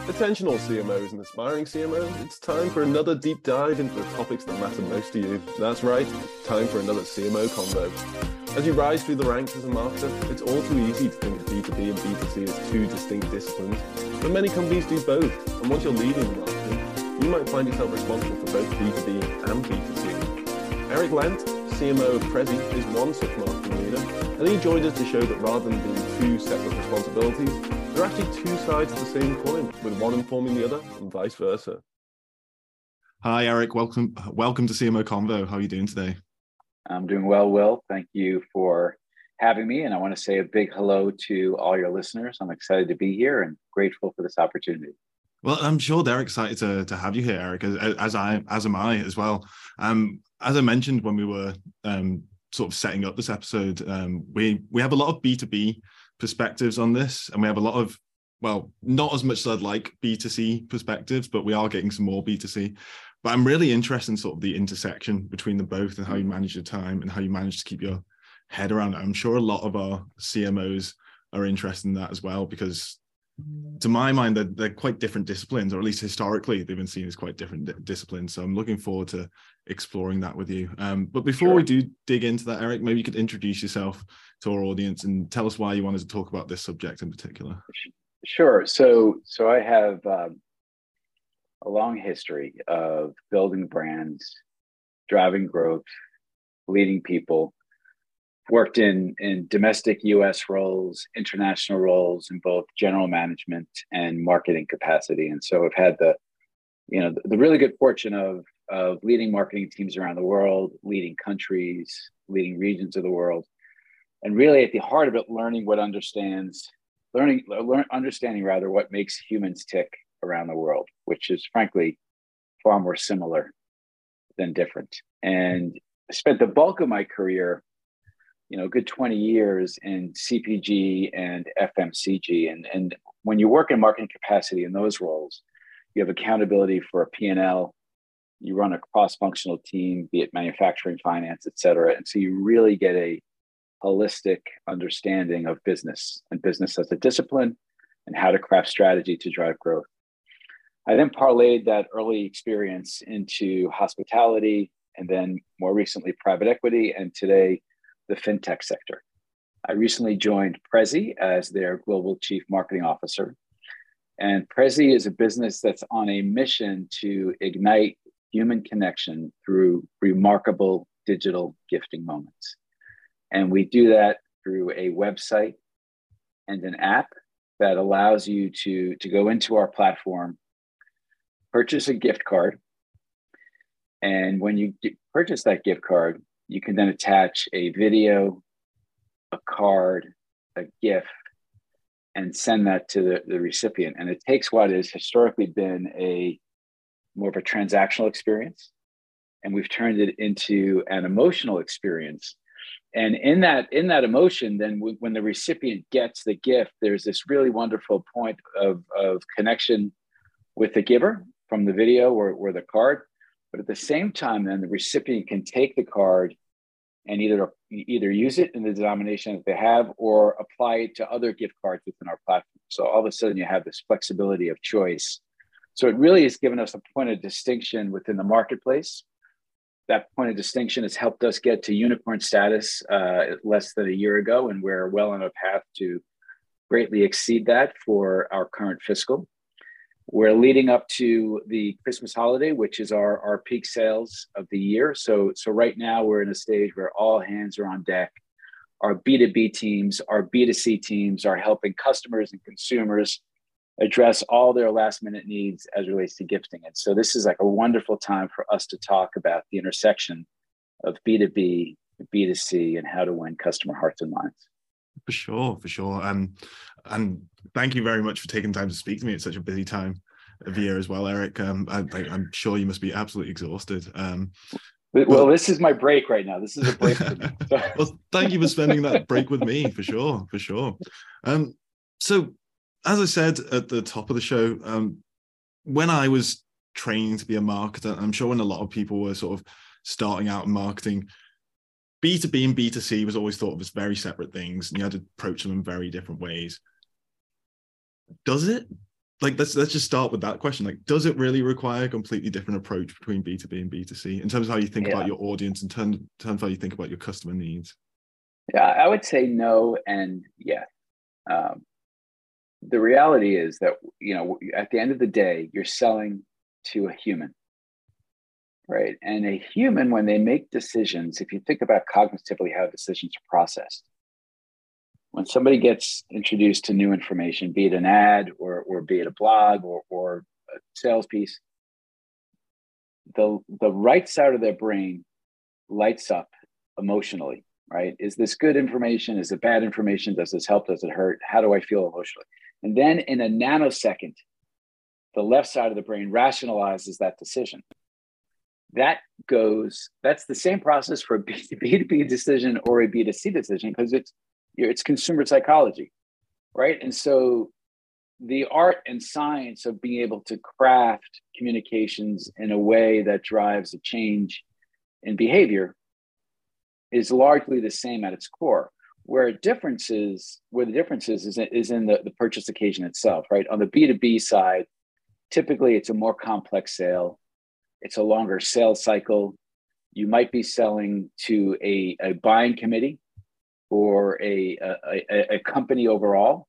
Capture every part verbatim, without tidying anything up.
Attention all C M Os and aspiring C M Os, it's time for another deep dive into the topics that matter most to you. That's right, time for another C M O Convo. As you rise through the ranks as a marketer, it's all too easy to think of B two B and B two C as two distinct disciplines, but many companies do both, and once you're leading in marketing, you might find yourself responsible for both B two B and B two C. Eric Lent, C M O of Prezi, is one such marketing leader, and he joined us to show that rather than being two separate responsibilities, there are actually two sides of the same coin, with one informing the other and vice versa. Hi, Eric. Welcome welcome to C M O Convo. How are you doing today? I'm doing well, Will. Thank you for having me. And I want to say a big hello to all your listeners. I'm excited to be here and grateful for this opportunity. Well, I'm sure they're excited to, to have you here, Eric, as, as I as am I as well. Um, as I mentioned when we were um, sort of setting up this episode, um, we we have a lot of B two B perspectives on this, and we have a lot of, well, not as much as I'd like B two C perspectives, but we are getting some more B two C. But I'm really interested in sort of the intersection between them both and how you manage your time and how you manage to keep your head around it. I'm sure a lot of our C M Os are interested in that as well, because to my mind, they're, they're quite different disciplines, or at least historically they've been seen as quite different di- disciplines. So I'm looking forward to exploring that with you. Um, but before Sure. we do dig into that, Eric, maybe you could introduce yourself to our audience and tell us why you wanted to talk about this subject in particular. Sure. So, so I have um, a long history of building brands, driving growth, leading people. Worked in, in domestic U S roles, international roles in both general management and marketing capacity. And so I've had the, you know, the, the really good fortune of, of leading marketing teams around the world, leading countries, leading regions of the world. And really at the heart of it, learning what understands, learning, learn, understanding rather what makes humans tick around the world, which is frankly far more similar than different. And I spent the bulk of my career, you know, a good twenty years in C P G and F M C G. And, and when you work in marketing capacity in those roles, you have accountability for a P and L, you run a cross-functional team, be it manufacturing, finance, et cetera. And so you really get a holistic understanding of business and business as a discipline and how to craft strategy to drive growth. I then parlayed that early experience into hospitality, and then more recently, private equity, and today, the fintech sector. I recently joined Prezi as their global chief marketing officer. And Prezi is a business that's on a mission to ignite human connection through remarkable digital gifting moments. And we do that through a website and an app that allows you to, to go into our platform, purchase a gift card. And when you get, purchase that gift card, you can then attach a video, a card, a GIF, and send that to the, the recipient. And it takes what has historically been a more of a transactional experience, and we've turned it into an emotional experience. And in that, in that emotion, then w- when the recipient gets the gift, there's this really wonderful point of, of connection with the giver from the video or, or the card. But at the same time, then the recipient can take the card and either either use it in the denomination that they have or apply it to other gift cards within our platform. So all of a sudden you have this flexibility of choice. So it really has given us a point of distinction within the marketplace. That point of distinction has helped us get to unicorn status uh, less than a year ago, and we're well on a path to greatly exceed that for our current fiscal. We're leading up to the Christmas holiday, which is our, our peak sales of the year. So, so right now we're in a stage where all hands are on deck. Our B two B teams, our B two C teams are helping customers and consumers address all their last minute needs as it relates to gifting. And so this is like a wonderful time for us to talk about the intersection of B two B, B two C, and how to win customer hearts and minds. For sure, for sure. Um, and thank you very much for taking time to speak to me at such a busy time of year as well, Eric. Um, I, I'm sure you must be absolutely exhausted. Um, well, but, this is my break right now. This is a break for me. So. Well, thank you for spending that break with me, for sure, for sure. Um, so, as I said at the top of the show, um, when I was training to be a marketer, I'm sure when a lot of people were sort of starting out in marketing, B two B and B two C was always thought of as very separate things, and you had to approach them in very different ways. Does it? like let's let's just start with that question. Like, does it really require a completely different approach between B two B and B two C in terms of how you think Yeah. about your audience, in terms, in terms of how you think about your customer needs? Yeah, I would say no and yes. Um, the reality is that, you know, at the end of the day, you're selling to a human, right? And a human, when they make decisions, if you think about cognitively how decisions are processed, when somebody gets introduced to new information, be it an ad or, or be it a blog or, or a sales piece, the, the right side of their brain lights up emotionally, right? Is this good information? Is it bad information? Does this help? Does it hurt? How do I feel emotionally? And then in a nanosecond, the left side of the brain rationalizes that decision. That goes, that's the same process for a B two B decision or a B two C decision, because it's, it's consumer psychology, right? And so the art and science of being able to craft communications in a way that drives a change in behavior is largely the same at its core. Where a difference is, where the difference is, is, is in the, the purchase occasion itself, right? On the B two B side, typically it's a more complex sale. It's a longer sales cycle. You might be selling to a, a buying committee or a, a, a company overall,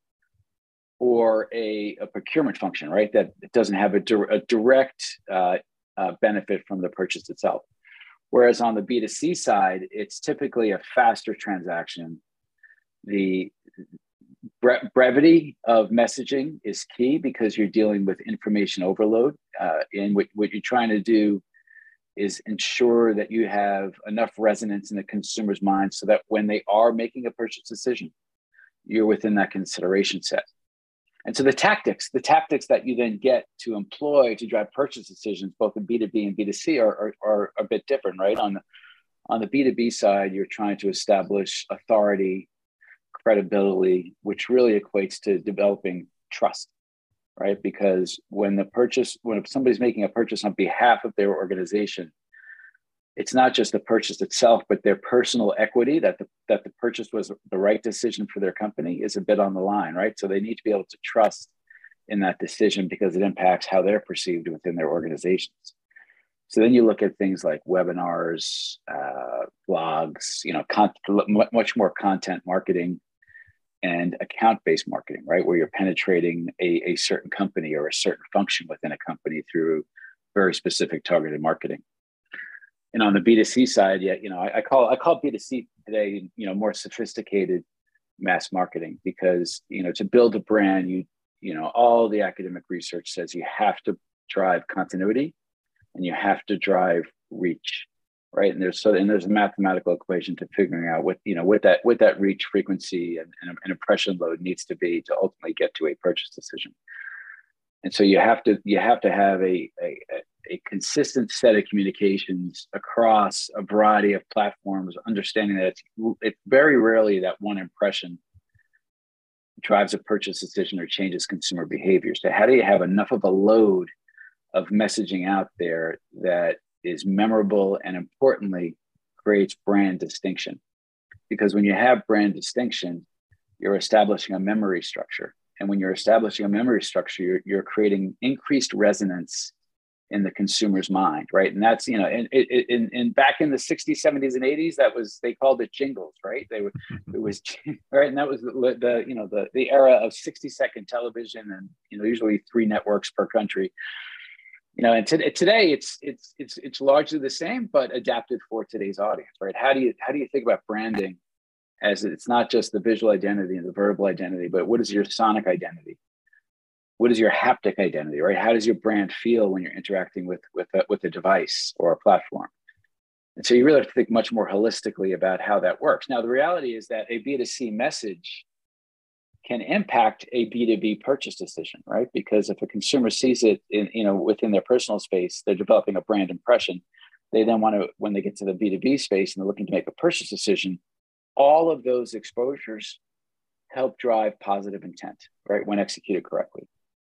or a, a procurement function, right? That doesn't have a, di- a direct uh, uh, benefit from the purchase itself. Whereas on the B two C side, it's typically a faster transaction. The bre- brevity of messaging is key because you're dealing with information overload. Uh, and what, what you're trying to do is ensure that you have enough resonance in the consumer's mind so that when they are making a purchase decision, you're within that consideration set. And so the tactics, the tactics that you then get to employ to drive purchase decisions, both in B two B and B two C, are, are, are a bit different, right? On the, on the B two B side, you're trying to establish authority, credibility, which really equates to developing trust, right? Because when the purchase, when somebody's making a purchase on behalf of their organization, it's not just the purchase itself, but their personal equity that the, that the purchase was the right decision for their company is a bit on the line, right? So they need to be able to trust in that decision because it impacts how they're perceived within their organizations. So then you look at things like webinars, uh, blogs, you know, con- much more content marketing and account-based marketing, right? Where you're penetrating a, a certain company or a certain function within a company through very specific targeted marketing. And on the B two C side, yeah, you know, I, I call I call B two C today, you know, more sophisticated mass marketing, because, you know, to build a brand, you, you know, all the academic research says you have to drive continuity and you have to drive reach, right? And there's so and there's a mathematical equation to figuring out what, you know, what that what that reach frequency and, and an impression load needs to be to ultimately get to a purchase decision. And so you have to you have to have a a, a consistent set of communications across a variety of platforms, understanding that it's, it's very rarely that one impression drives a purchase decision or changes consumer behavior. So how do you have enough of a load of messaging out there that is memorable and, importantly, creates brand distinction? Because when you have brand distinction, you're establishing a memory structure. And when you're establishing a memory structure, you're, you're creating increased resonance in the consumer's mind, right? And that's, you know, in, in, in back in the sixties, seventies, and eighties, that was, they called it jingles, right? They were, it was, right? And that was the, the you know, the, the era of sixty second television and, you know, usually three networks per country. You know, and to, today it's, it's, it's, it's largely the same, but adapted for today's audience, right? How do you, how do you think about branding as it's not just the visual identity and the verbal identity, but what is your sonic identity? What is your haptic identity, right? How does your brand feel when you're interacting with, with, a, with a device or a platform? And so you really have to think much more holistically about how that works. Now, the reality is that a B two C message can impact a B two B purchase decision, right? Because if a consumer sees it in, you know, within their personal space, they're developing a brand impression. They then want to, when they get to the B two B space and they're looking to make a purchase decision, all of those exposures help drive positive intent, right? When executed correctly.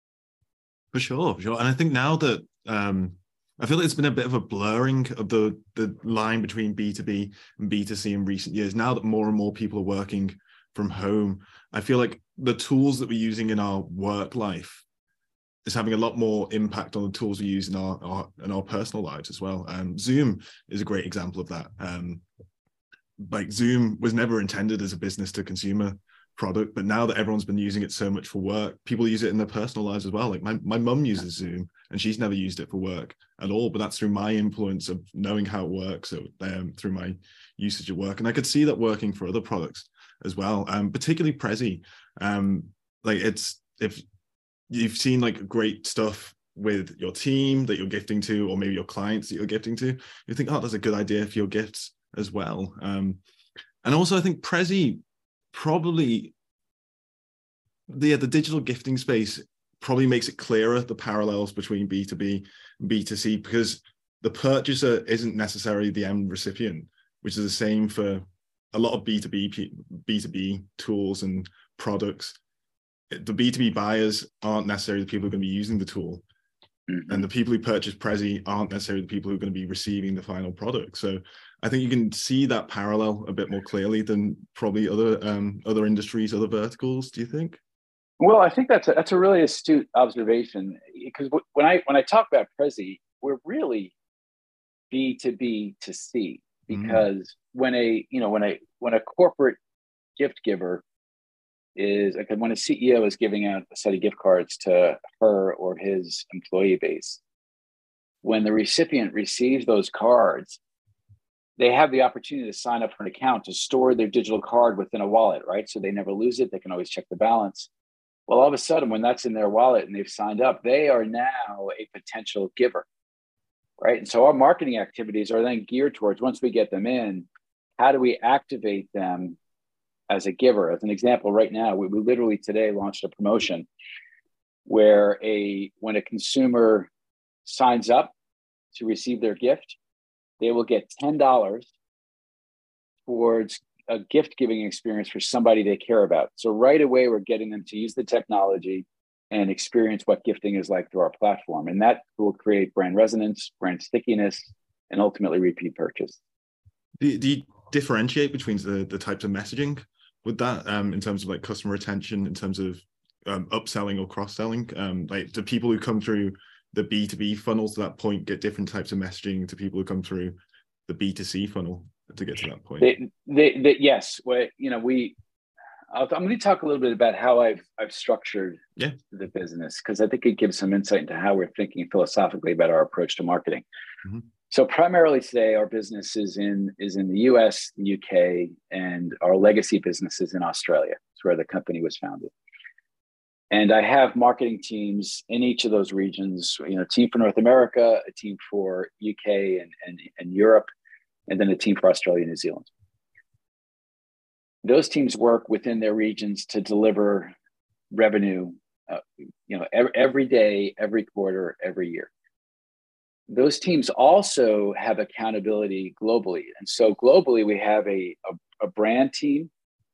For sure, for sure. And I think now that um, I feel like it's been a bit of a blurring of the, the line between B two B and B two C in recent years. Now that more and more people are working from home, I feel like the tools that we're using in our work life is having a lot more impact on the tools we use in our, our in our personal lives as well. Um, Zoom is a great example of that. Um, like Zoom was never intended as a business to consumer product, but now that everyone's been using it so much for work, people use it in their personal lives as well. Like my, my mum uses Zoom and she's never used it for work at all, but that's through my influence of knowing how it works, so um, through my usage at work. And I could see that working for other products as well, um, particularly Prezi. Um, like it's, if you've seen like great stuff with your team that you're gifting to, or maybe your clients that you're gifting to, you think, oh, that's a good idea for your gifts as well. Um, and also I think Prezi probably, the, the digital gifting space probably makes it clearer the parallels between B two B and B two C, because the purchaser isn't necessarily the end recipient, which is the same for a lot of B two B B two B tools and products. The B two B buyers aren't necessarily the people who are going to be using the tool. Mm-hmm. And the people who purchase Prezi aren't necessarily the people who are going to be receiving the final product. So I think you can see that parallel a bit more clearly than probably other um, other industries, other verticals. Do you think? Well, I think that's a, that's a really astute observation, because when I when I talk about Prezi, we're really B to B to C, because mm. when a you know when a when a corporate gift giver is like when a C E O is giving out a set of gift cards to her or his employee base, when the recipient receives those cards, they have the opportunity to sign up for an account to store their digital card within a wallet, right? So they never lose it. They can always check the balance. Well, all of a sudden, when that's in their wallet and they've signed up, they are now a potential giver, right? And so our marketing activities are then geared towards, once we get them in, how do we activate them as a giver? As an example, right now, we, we literally today launched a promotion where a when a consumer signs up to receive their gift, they will get ten dollars towards a gift giving experience for somebody they care about. So right away, we're getting them to use the technology and experience what gifting is like through our platform. And that will create brand resonance, brand stickiness, and ultimately repeat purchase. Do, do you differentiate between the, the types of messaging with that, um, in terms of like customer retention, in terms of um, upselling or cross-selling? Um, like, do people who come through the B two B funnels to that point get different types of messaging to people who come through the B two C funnel to get to that point? They, they, they, yes, well, you know, we. I'll, I'm going to talk a little bit about how I've I've structured yeah. the business, because I think it gives some insight into how we're thinking philosophically about our approach to marketing. Mm-hmm. So primarily today, our business is in is in the U S, the U K, and our legacy business is in Australia. It's where the company was founded. And I have marketing teams in each of those regions. You know, a team for North America, a team for U K and and, and Europe, and then a team for Australia and New Zealand. Those teams work within their regions to deliver revenue, uh, you know, every, every day, every quarter, every year. Those teams also have accountability globally. And so globally, we have a, a, a brand team,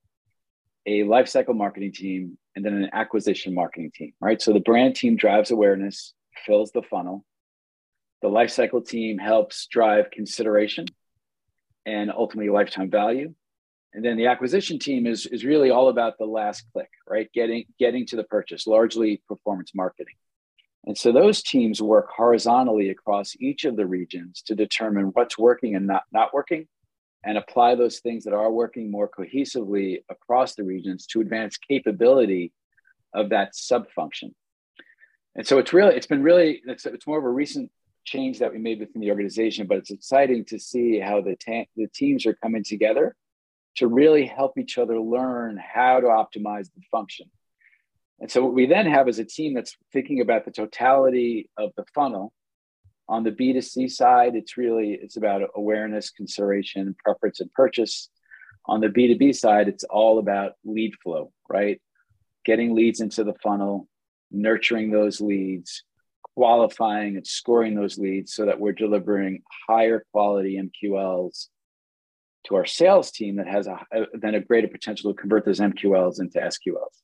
a lifecycle marketing team, and then an acquisition marketing team, right? So the brand team drives awareness, fills the funnel. The lifecycle team helps drive consideration and ultimately lifetime value. And then the acquisition team is, is really all about the last click, right? Getting, getting to the purchase, largely performance marketing. And so those teams work horizontally across each of the regions to determine what's working and not, not working, and apply those things that are working more cohesively across the regions to advance capability of that sub-function. And so it's really, it's been really, it's, it's more of a recent change that we made within the organization, but it's exciting to see how the, ta- the teams are coming together to really help each other learn how to optimize the function. And so what we then have is a team that's thinking about the totality of the funnel. On the B two C side, it's really, it's about awareness, consideration, preference, and purchase. On the B two B side, it's all about lead flow, right? Getting leads into the funnel, nurturing those leads, qualifying and scoring those leads so that we're delivering higher quality M Q Ls to our sales team that has a, a then a greater potential to convert those M Q Ls into S Q Ls.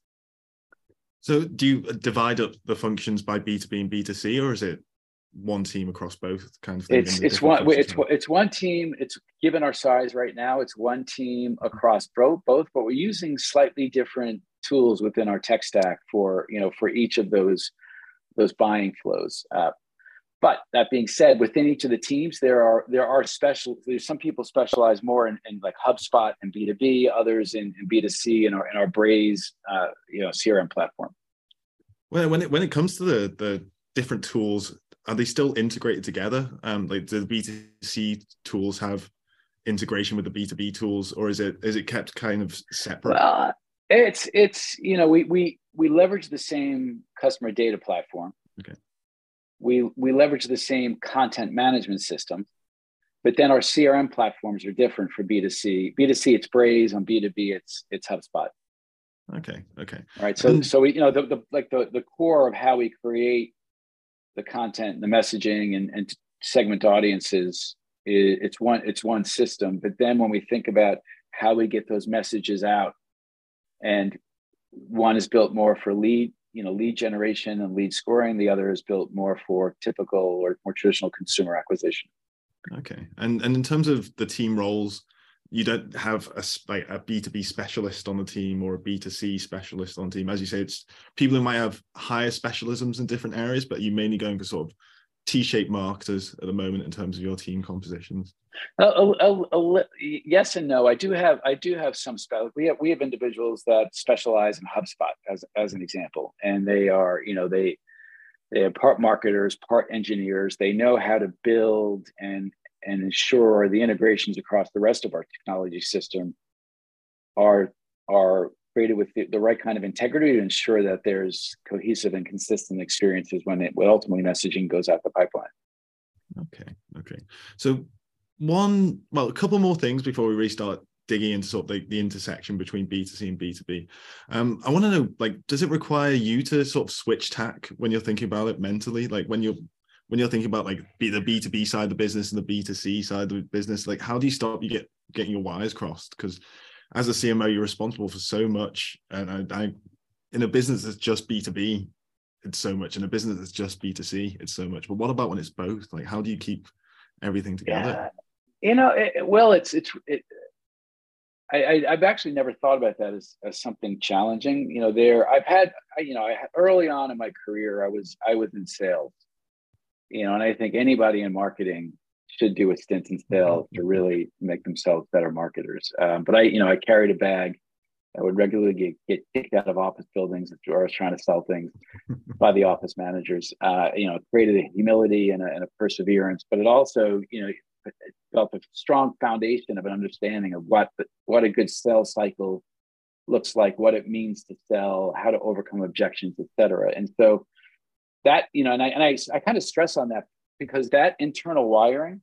So do you divide up the functions by B two B and B two C, or is it one team across both kind of thing? It's it's one it's it's one team. It's given our size right now, it's one team across both both, but we're using slightly different tools within our tech stack for, you know, for each of those those buying flows. Uh, but that being said, within each of the teams, there are there are special. There's some people specialize more in, in like HubSpot and B two B, others in, in B two C in our in our Braze, uh, you know, C R M platform. Well, when it when it comes to the the different tools, are they still integrated together? Um, like, do the B two C tools have integration with the B two B tools, or is it is it kept kind of separate? Well, it's it's you know we we we leverage the same customer data platform. Okay. We we leverage the same content management system, but then our C R M platforms are different for B two C. B two C it's Braze, on B two B it's it's HubSpot. Okay. Okay. All right. So and, so we you know the, the like the the core of how we create the content, the messaging, and and segment audiences, is it's one it's one system. But then when we think about how we get those messages out, and one is built more for lead, you know, lead generation and lead scoring. The other is built more for typical or more traditional consumer acquisition. Okay. And and in terms of the team roles, you don't have a like a B two B specialist on the team or a B two C specialist on the team. As you say, it's people who might have higher specialisms in different areas, but you're mainly going for sort of T-shaped marketers at the moment in terms of your team compositions. A, a, a, a, yes and no. I do have I do have some spell. We have we have individuals that specialize in HubSpot as as an example, and they are you know they they are part marketers, part engineers. They know how to build and and ensure the integrations across the rest of our technology system are are created with the, the right kind of integrity to ensure that there's cohesive and consistent experiences when it when ultimately messaging goes out the pipeline. Okay, okay. So one, well, a couple more things before we restart digging into sort of the, the intersection between B two C and B two B. Um, I want to know, like, does it require you to sort of switch tack when you're thinking about it mentally? Like when you're when you're thinking about like the B two B side of the business and the B two C side of the business, like how do you stop you get getting your wires crossed? Because as a C M O, you're responsible for so much. And I, I in a business that's just B two B, it's so much. In a business that's just B two C, it's so much. But what about when it's both? Like, how do you keep everything together? Yeah. You know, it, well, it's, it's, it, I, I, I've actually never thought about that as, as something challenging. You know, there, I've had, you know, I had, early on in my career, I was, I was in sales, you know, and I think anybody in marketing should do a stint in sales to really make themselves better marketers. Um, but I, you know, I carried a bag. I would regularly get, get kicked out of office buildings if I was trying to sell things by the office managers. Uh, you know, it created a humility and a, and a perseverance, but it also, you know, it built a strong foundation of an understanding of what the, what a good sales cycle looks like, what it means to sell, how to overcome objections, et cetera. And so that, you know, and I and I, I kind of stress on that because that internal wiring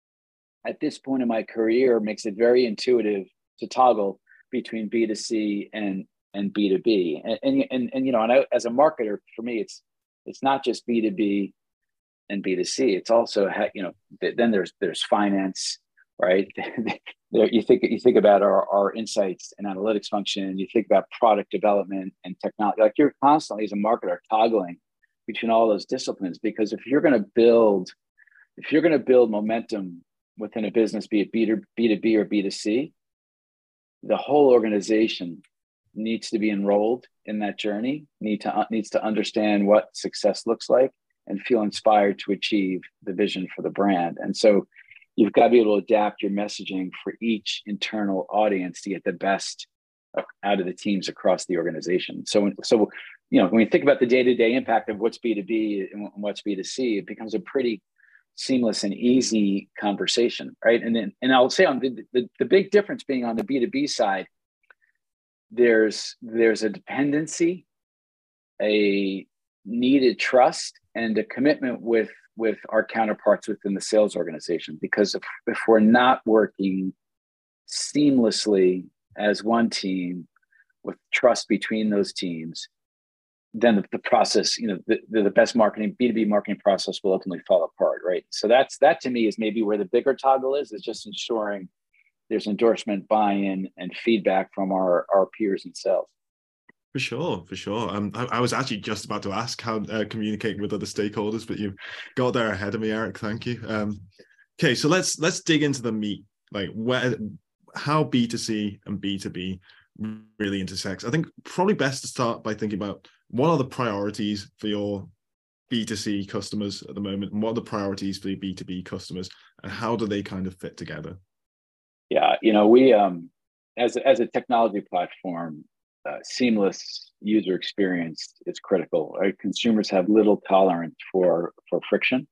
at this point in my career makes it very intuitive to toggle between B two C and and B two B. And and and, and you know, and I, as a marketer, for me, it's it's not just B two B and B two C. It's also, you know, then there's there's finance, right? You think you think about our, our insights and analytics function. You think about product development and technology. Like you're constantly as a marketer toggling between all those disciplines, because if you're going to build, if you're going to build momentum within a business, be it B two B or B two C, the whole organization needs to be enrolled in that journey, need to, needs to understand what success looks like and feel inspired to achieve the vision for the brand. And so you've got to be able to adapt your messaging for each internal audience to get the best out of the teams across the organization. So, so you know, when you think about the day-to-day impact of what's B two B and what's B two C, it becomes a pretty seamless and easy conversation, right? And then, and I'll say on the, the, the big difference being on the B two B side, there's there's a dependency, a needed trust, and a commitment with with our counterparts within the sales organization. Because if, if we're not working seamlessly as one team with trust between those teams, then the, the process, you know, the, the best marketing, B two B marketing process will ultimately fall apart, right? So that's, that to me is maybe where the bigger toggle is, is just ensuring there's endorsement, buy-in, and feedback from our, our peers in sales. For sure, for sure. Um, I, I was actually just about to ask how uh, communicating with other stakeholders, but you got there ahead of me, Eric. Thank you. Um, okay, so let's let's dig into the meat, like where, how B two C and B two B really intersects. I think probably best to start by thinking about what are the priorities for your B two C customers at the moment, and what are the priorities for the B two B customers, and how do they kind of fit together? Yeah, you know, we um, as as a technology platform, uh, seamless user experience is critical. Right? Consumers have little tolerance for for friction,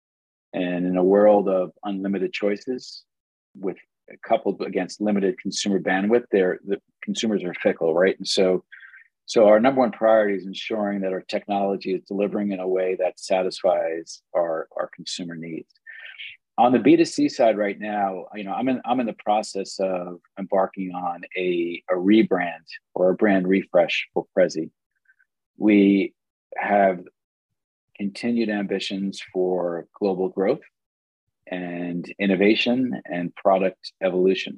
and in a world of unlimited choices, with coupled against limited consumer bandwidth, they're, the consumers are fickle, right? And so, so our number one priority is ensuring that our technology is delivering in a way that satisfies our, our consumer needs. On the B two C side right now, you know, I'm in I'm in the process of embarking on a, a rebrand or a brand refresh for Prezi. We have continued ambitions for global growth and innovation and product evolution.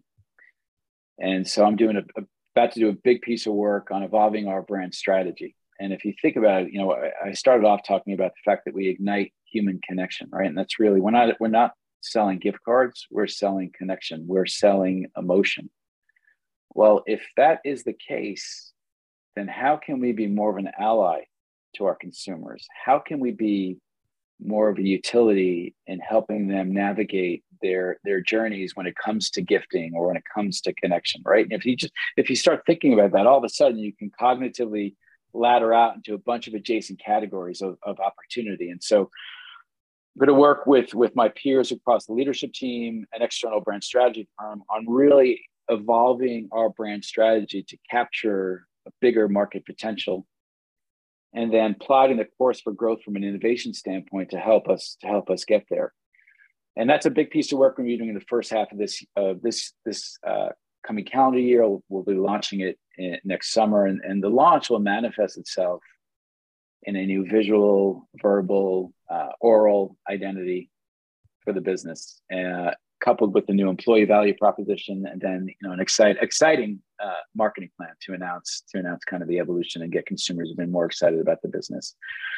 And so I'm doing a, a, about to do a big piece of work on evolving our brand strategy. And if you think about it, you know, I, I started off talking about the fact that we ignite human connection, right? And that's really, we're not, we're not selling gift cards, we're selling connection, we're selling emotion. Well, if that is the case, then how can we be more of an ally to our consumers? How can we be more of a utility in helping them navigate their their journeys when it comes to gifting or when it comes to connection, right? And if you just if you start thinking about that, all of a sudden you can cognitively ladder out into a bunch of adjacent categories of, of opportunity. And so I'm going to work with with my peers across the leadership team and external brand strategy firm on really evolving our brand strategy to capture a bigger market potential, and then plotting the course for growth from an innovation standpoint to help us to help us get there. And that's a big piece of work we're doing in the first half of this uh, this this uh, coming calendar year. We'll, we'll be launching it in, next summer, and, and the launch will manifest itself in a new visual, verbal, uh, oral identity for the business, uh, coupled with the new employee value proposition, and then you know an excite, exciting uh, marketing plan to announce to announce kind of the evolution and get consumers even more excited about the business.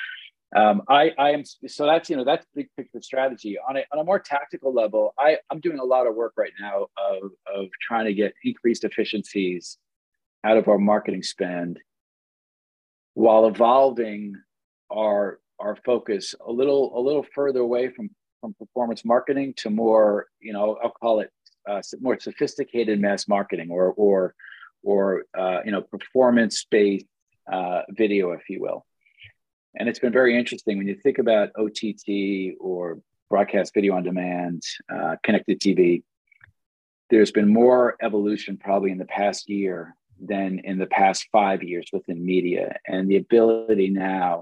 Um, I, I am so that's you know that's big picture strategy. On a on a more tactical level, I I'm doing a lot of work right now of of trying to get increased efficiencies out of our marketing spend, while evolving our our focus a little a little further away from from performance marketing to more, you know, I'll call it uh, more sophisticated mass marketing, or or or uh, you know performance based uh, video, if you will. And it's been very interesting when you think about O T T or broadcast video on demand, uh, connected T V. There's been more evolution probably in the past year than in the past five years within media, and the ability now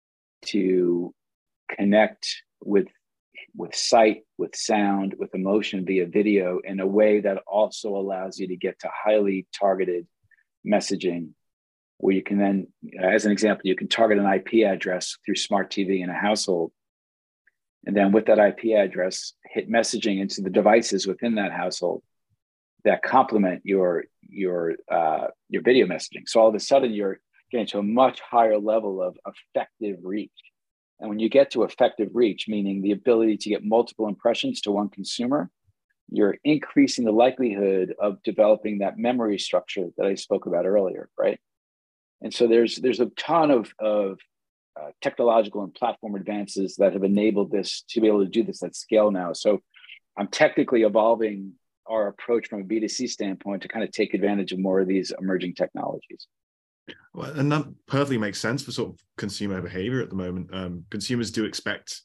to connect with with sight, with sound, with emotion via video in a way that also allows you to get to highly targeted messaging, where you can then, as an example, you can target an I P address through smart T V in a household. And then with that I P address, hit messaging into the devices within that household that complement your, your, uh, your video messaging. So all of a sudden you're getting to a much higher level of effective reach. And when you get to effective reach, meaning the ability to get multiple impressions to one consumer, you're increasing the likelihood of developing that memory structure that I spoke about earlier, right? And so there's there's a ton of, of uh, technological and platform advances that have enabled this to be able to do this at scale now. So I'm technically evolving our approach from a B two C standpoint to kind of take advantage of more of these emerging technologies. Well, and that perfectly makes sense for sort of consumer behavior at the moment. Um, consumers do expect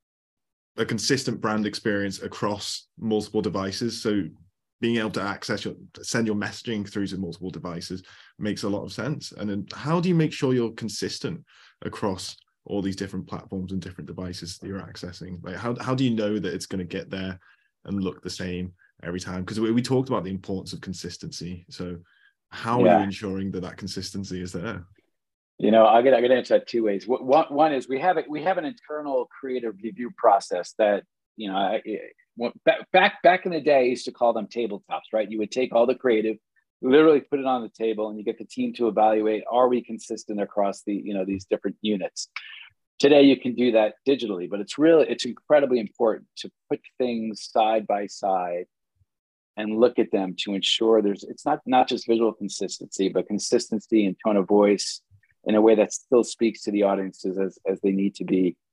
a consistent brand experience across multiple devices. So being able to access your, send your messaging through to multiple devices makes a lot of sense. And then how do you make sure you're consistent across all these different platforms and different devices that you're accessing? Like how, how do you know that it's going to get there and look the same every time? Because we, we talked about the importance of consistency. So how yeah. are you ensuring that that consistency is there? You know, I get I get to answer that two ways. One one is we have it. We have an internal creative review process that you know. I, back back back in the day, I used to call them tabletops. Right? You would take all the creative, literally put it on the table, and you get the team to evaluate: are we consistent across the you know these different units? Today, you can do that digitally, but it's really it's incredibly important to put things side by side and look at them to ensure there's it's not not just visual consistency, but consistency and tone of voice in a way that still speaks to the audiences as, as they need to be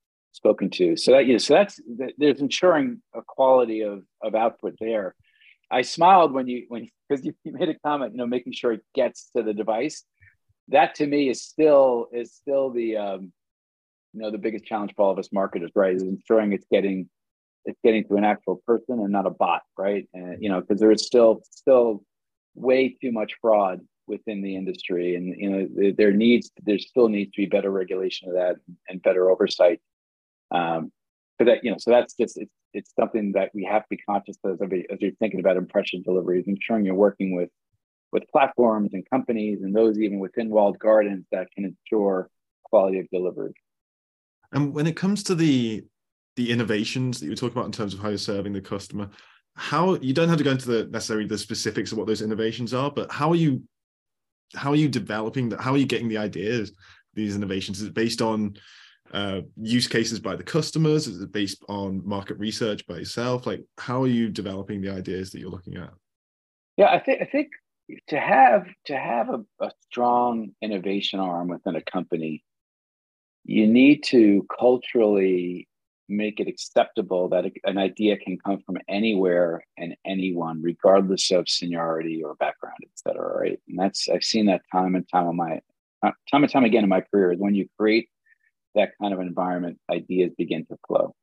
spoken to. So that, you know, so that's, there's ensuring a quality of, of output there. I smiled when you, when, because you made a comment, you know, making sure it gets to the device. That to me is still, is still the, um, you know, the biggest challenge for all of us marketers, right? Is ensuring it's getting, it's getting to an actual person and not a bot, right? And, you know, because there is still, still way too much fraud within the industry, and you know there needs there still needs to be better regulation of that and better oversight. Um, but that you know, so that's just it's it's something that we have to be conscious of as you're thinking about impression deliveries, ensuring you're working with with platforms and companies and those even within walled gardens that can ensure quality of delivery. And when it comes to the the innovations that you were talking about in terms of how you're serving the customer, how you don't have to go into the necessarily the specifics of what those innovations are, but how are you how are you developing that? How are you getting the ideas, these innovations? Is it based on uh, use cases by the customers? Is it based on market research by yourself? Like, how are you developing the ideas that you're looking at? Yeah, I think I think to have to have a, a strong innovation arm within a company, you need to culturally make it acceptable that an idea can come from anywhere and anyone, regardless of seniority or background, et cetera. Right, and that's I've seen that time and time on my time and time again in my career. Is when you create that kind of environment, ideas begin to flow.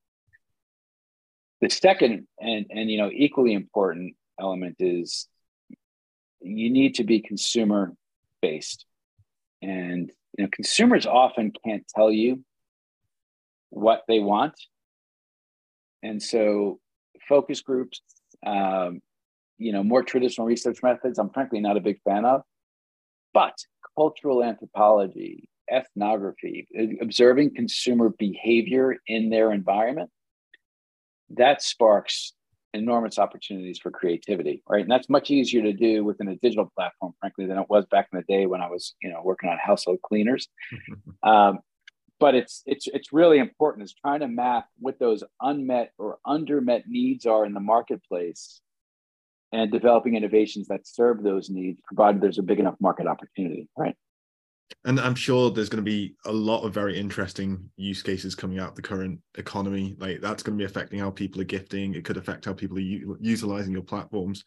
The second and and you know equally important element is you need to be consumer based, and you know consumers often can't tell you what they want. And so focus groups, um, you know, more traditional research methods, I'm frankly not a big fan of, but cultural anthropology, ethnography, observing consumer behavior in their environment, that sparks enormous opportunities for creativity, right? And that's much easier to do within a digital platform, frankly, than it was back in the day when I was, you know, working on household cleaners. um, But it's it's it's really important is trying to map what those unmet or undermet needs are in the marketplace and developing innovations that serve those needs, provided there's a big enough market opportunity, right? And I'm sure there's going to be a lot of very interesting use cases coming out of the current economy. Like that's going to be affecting how people are gifting. It could affect how people are u- utilizing your platforms.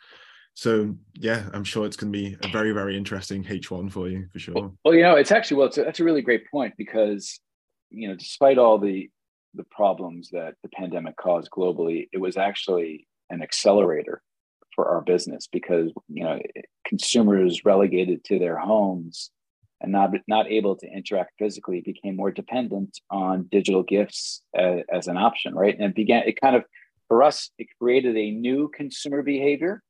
So yeah, I'm sure it's going to be a very, very interesting H one for you, for sure. Well, well you know, it's actually, well, it's a, that's a really great point because, you know, despite all the the problems that the pandemic caused globally, it was actually an accelerator for our business because, you know, consumers relegated to their homes and not, not able to interact physically became more dependent on digital gifts as, as an option, right? And it began, it kind of, for us, it created a new consumer behavior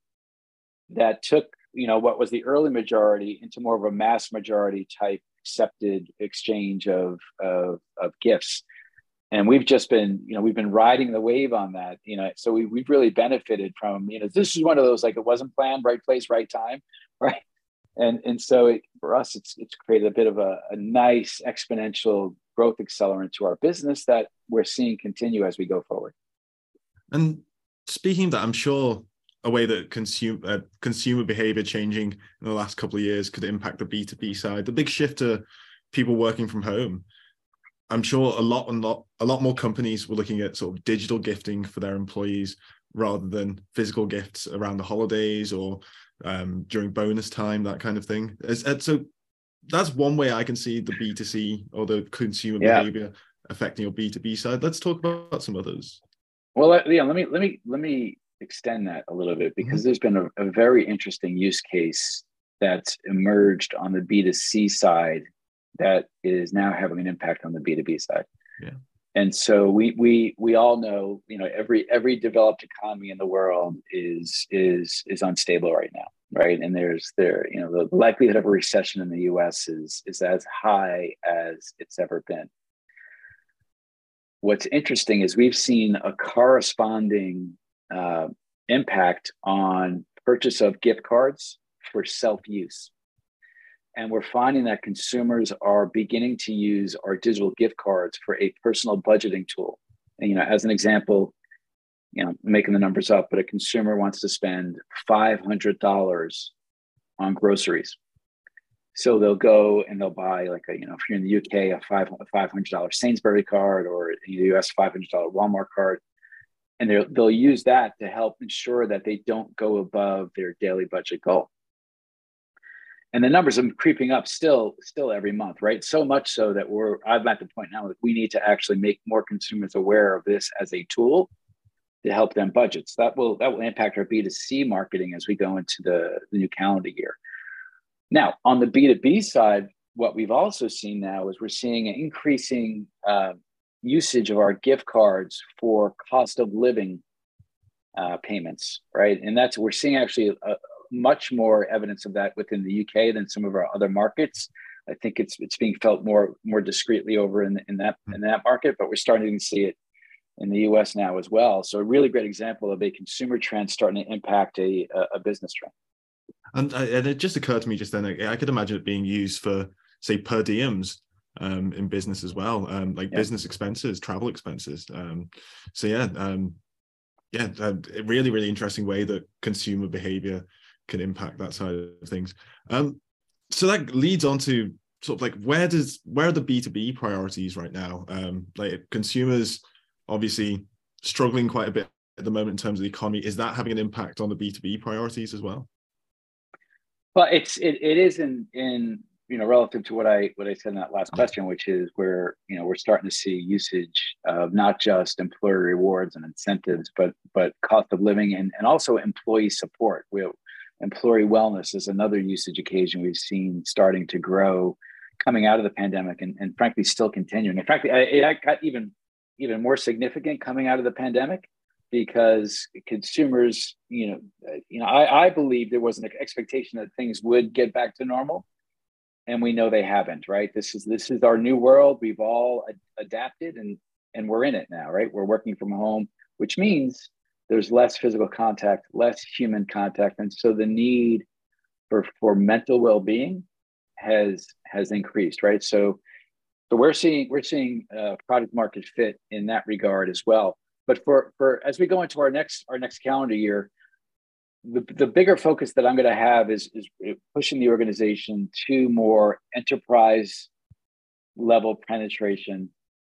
that took, you know, what was the early majority into more of a mass majority type accepted exchange of, of, of gifts. And we've just been, you know, we've been riding the wave on that, you know, so we, we've really benefited from, you know, this is one of those, like it wasn't planned, right place, right time, right? And and so it, for us, it's it's created a bit of a, a nice exponential growth accelerant to our business that we're seeing continue as we go forward. And speaking of that, I'm sure a way that consumer uh, consumer behavior changing in the last couple of years could impact the B two B side. The big shift to people working from home. I'm sure a lot and lot a lot more companies were looking at sort of digital gifting for their employees rather than physical gifts around the holidays or um, during bonus time, that kind of thing. As, uh, so that's one way I can see the B two C or the consumer yeah. behavior affecting your B two B side. Let's talk about some others. Well, yeah, let me let me let me extend that a little bit because mm-hmm. there's been a, a very interesting use case that's emerged on the B two C side that is now having an impact on the B two B side. Yeah. And so we we we all know, you know, every every developed economy in the world is is is unstable right now, right? And there's there, you know, the likelihood of a recession in the U S is is as high as it's ever been. What's interesting is we've seen a corresponding uh, impact on purchase of gift cards for self-use. And we're finding that consumers are beginning to use our digital gift cards for a personal budgeting tool. And, you know, as an example, you know, I'm making the numbers up, but a consumer wants to spend five hundred dollars on groceries. So they'll go and they'll buy like a, you know, if you're in the U K, a five five hundred dollar Sainsbury card, or in the U S, five hundred dollar Walmart card, and they'll they'll use that to help ensure that they don't go above their daily budget goal. And the numbers are creeping up still, still every month, right? So much so that we're I'm at the point now that we need to actually make more consumers aware of this as a tool to help them budget. So that will that will impact our B two C marketing as we go into the, the new calendar year. Now, on the B two B side, what we've also seen now is we're seeing an increasing uh, usage of our gift cards for cost of living uh, payments, right? And that's we're seeing actually a, much more evidence of that within the U K than some of our other markets. I think it's it's being felt more more discreetly over in in that in that market, but we're starting to see it in the U S now as well. So a really great example of a consumer trend starting to impact a a business trend. And, and it just occurred to me just then, I could imagine it being used for, say, per diems um, in business as well, um, like yeah. business expenses, travel expenses. Um, so yeah, um, yeah, a really, really interesting way that consumer behavior can impact that side of things. Um, so that leads on to sort of like, where does, where are the B two B priorities right now? Um, like consumers obviously struggling quite a bit at the moment in terms of the economy. Is that having an impact on the B two B priorities as well? Well, it's it, it is in in you know relative to what I what I said in that last question, which is where you know we're starting to see usage of not just employer rewards and incentives, but but cost of living and and also employee support. We employee wellness is another usage occasion we've seen starting to grow coming out of the pandemic, and, and frankly still continuing. In fact, it, it got even even more significant coming out of the pandemic, because consumers, you know, you know, I, I believe there was an expectation that things would get back to normal, and we know they haven't. Right? This is this is our new world. We've all ad- adapted, and and we're in it now. Right? We're working from home, which means there's less physical contact, less human contact, and so the need for for mental well-being has has increased. Right? So, so we're seeing we're seeing uh, product market fit in that regard as well. But for, for as we go into our next our next calendar year, the, the bigger focus that I'm going to have is, is pushing the organization to more enterprise level penetration.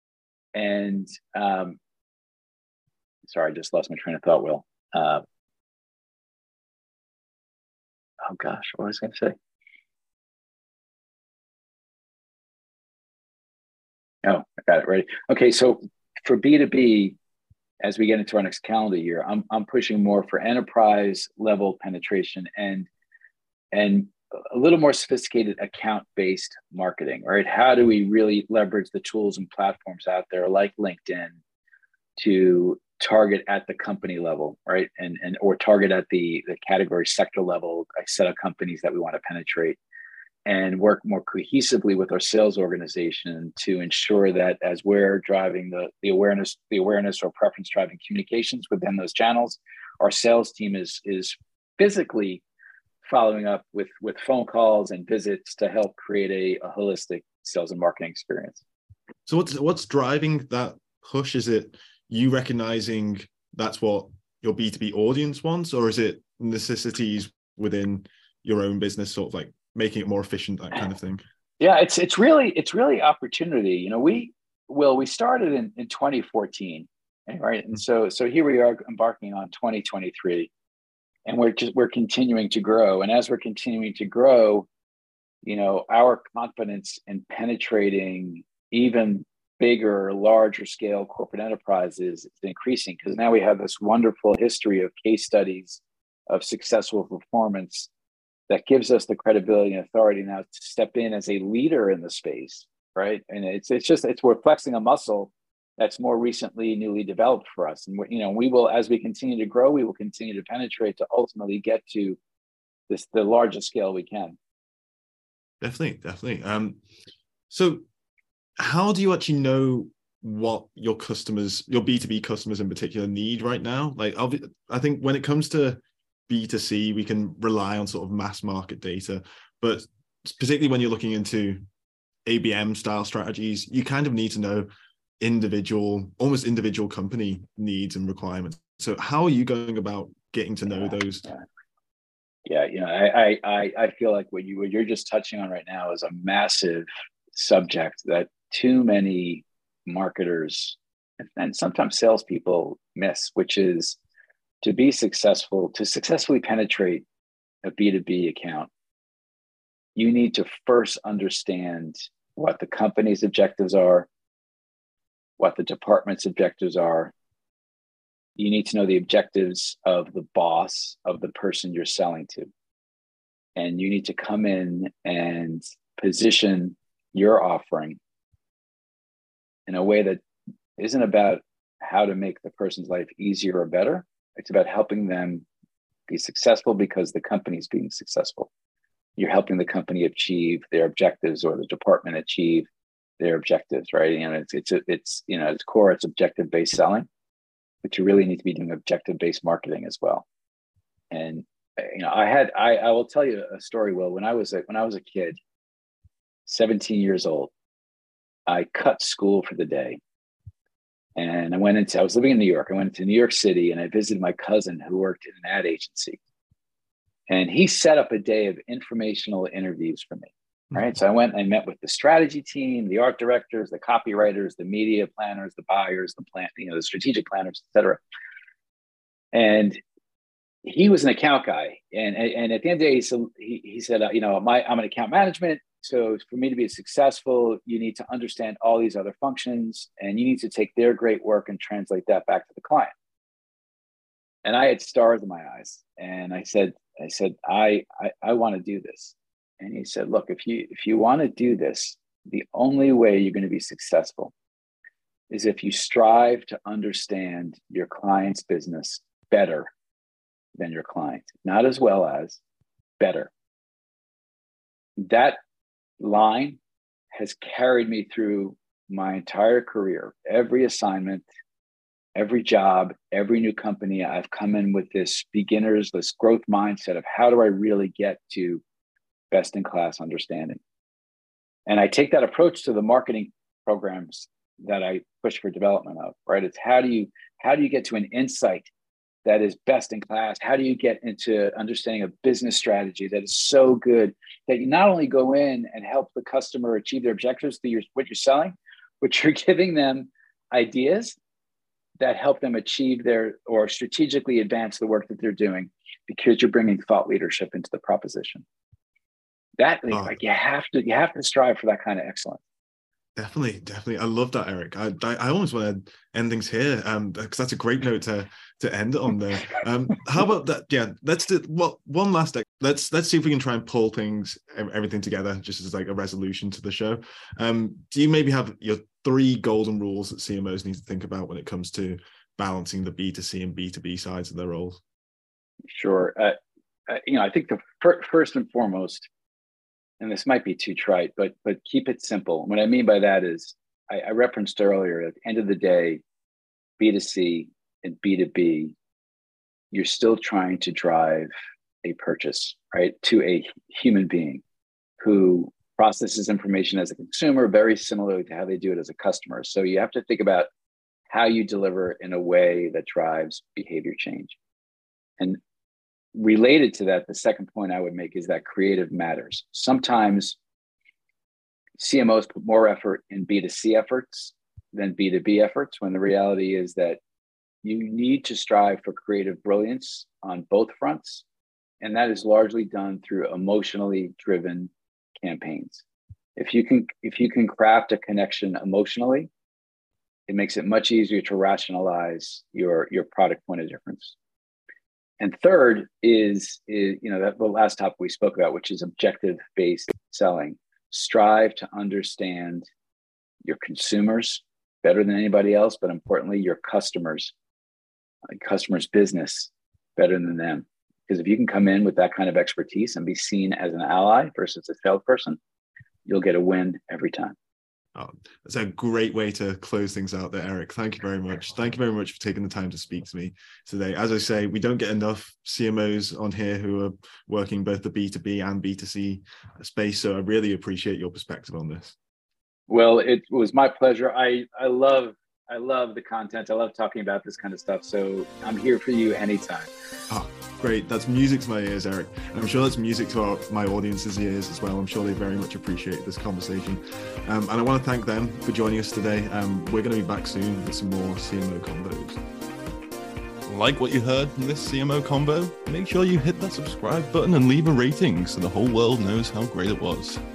And um, sorry, I just lost my train of thought, Will. Uh, oh gosh, what was I going to say? Oh, I got it ready. Okay, so for B two B, as we get into our next calendar year, I'm I'm pushing more for enterprise level penetration and and a little more sophisticated account-based marketing, right? How do we really leverage the tools and platforms out there like LinkedIn to target at the company level, right? And and or target at the the category sector level, a set of companies that we want to penetrate, and work more cohesively with our sales organization to ensure that as we're driving the, the awareness, the awareness or preference driving communications within those channels, our sales team is, is physically following up with, with phone calls and visits to help create a, a holistic sales and marketing experience. So what's, what's driving that push? Is it you recognizing that's what your B two B audience wants, or is it necessities within your own business, sort of like making it more efficient, that kind of thing? Yeah, it's it's really it's really opportunity. You know, we Will we started in, in twenty fourteen, right? And so so here we are embarking on twenty twenty-three, and we're just we're continuing to grow. And as we're continuing to grow, you know, our confidence in penetrating even bigger, larger scale corporate enterprises is increasing, because now we have this wonderful history of case studies of successful performance that gives us the credibility and authority now to step in as a leader in the space, right? And it's it's just it's we're flexing a muscle that's more recently newly developed for us. And you know, we will, as we continue to grow, we will continue to penetrate to ultimately get to this the largest scale we can. Definitely, definitely. Um, so how do you actually know what your customers, your B two B customers in particular, need right now? Like, I think when it comes to B two C, we can rely on sort of mass market data, but particularly when you're looking into A B M style strategies, you kind of need to know individual, almost individual company needs and requirements. So how are you going about getting to know yeah, those? Yeah. Yeah, you know, I I I feel like what you what you're just touching on right now is a massive subject that too many marketers and, and sometimes salespeople miss, which is to be successful, to successfully penetrate a B two B account, you need to first understand what the company's objectives are, what the department's objectives are. You need to know the objectives of the boss, of the person you're selling to. And you need to come in and position your offering in a way that isn't about how to make the person's life easier or better. It's about helping them be successful because the company's being successful. You're helping the company achieve their objectives, or the department achieve their objectives, right? You know, it's it's it's you know, at its core, it's objective-based selling, but you really need to be doing objective-based marketing as well. And you know, I had I I will tell you a story, Will. When I was a, when I was a kid, seventeen years old, I cut school for the day. And I went into, I was living in New York. I went to New York City and I visited my cousin who worked in an ad agency. And he set up a day of informational interviews for me, right? Mm-hmm. So I went and I met with the strategy team, the art directors, the copywriters, the media planners, the buyers, the plan, you know, the strategic planners, et cetera. And he was an account guy. And, and at the end of the day, he said, he, he said uh, you know, my, I'm an account management. So for me to be successful, you need to understand all these other functions, and you need to take their great work and translate that back to the client. And I had stars in my eyes. And I said, I said, I, I, I want to do this. And he said, look, if you, if you want to do this, the only way you're going to be successful is if you strive to understand your client's business better than your client, not as well as, better. That line has carried me through my entire career. Every assignment, every job, every new company, I've come in with this beginner's, this growth mindset of how do I really get to best in class understanding? And I take that approach to the marketing programs that I push for development of, right? It's how do you, how do you get to an insight that is best in class? How do you get into understanding a business strategy that is so good that you not only go in and help the customer achieve their objectives through your, what you're selling, but you're giving them ideas that help them achieve their, or strategically advance the work that they're doing, because you're bringing thought leadership into the proposition. That oh. like you have to, you have to strive for that kind of excellence. Definitely, definitely. I love that, Eric. I I, I almost want to end things here, um, because that's a great note to to end it on there. Um, how about that? Yeah, let's do what one last. Let's let's see if we can try and pull things everything together, just as like a resolution to the show. Um, do you maybe have your three golden rules that C M Os need to think about when it comes to balancing the B two C and B two B sides of their roles? Sure. Uh, uh, you know, I think the fir- first and foremost, and this might be too trite, but but keep it simple. What I mean by that is, I, I referenced earlier, at the end of the day, B two C and B two B, you're still trying to drive a purchase, right, to a human being who processes information as a consumer, very similar to how they do it as a customer. So you have to think about how you deliver in a way that drives behavior change. And related to that, the second point I would make is that creative matters. Sometimes C M Os put more effort in B two C efforts than B two B efforts, when the reality is that you need to strive for creative brilliance on both fronts. And that is largely done through emotionally driven campaigns. If you can, if you can craft a connection emotionally, it makes it much easier to rationalize your, your product point of difference. And third is, is, you know, that the last topic we spoke about, which is objective-based selling. Strive to understand your consumers better than anybody else, but importantly, your customers, uh, customers' business better than them. Because if you can come in with that kind of expertise and be seen as an ally versus a salesperson, you'll get a win every time. Oh, that's a great way to close things out there, Eric. Thank you very much. Thank you very much for taking the time to speak to me today. As I say, we don't get enough C M Os on here who are working both the B two B and B two C space. So I really appreciate your perspective on this. Well, it was my pleasure. I, I love I love the content. I love talking about this kind of stuff. So I'm here for you anytime. Oh, Great. That's music to my ears, Eric. And I'm sure that's music to our, my audience's ears as well. I'm sure they very much appreciate this conversation. Um, and I want to thank them for joining us today. Um, we're going to be back soon with some more C M O Convos. Like what you heard from this C M O Convo? Make sure you hit that subscribe button and leave a rating so the whole world knows how great it was.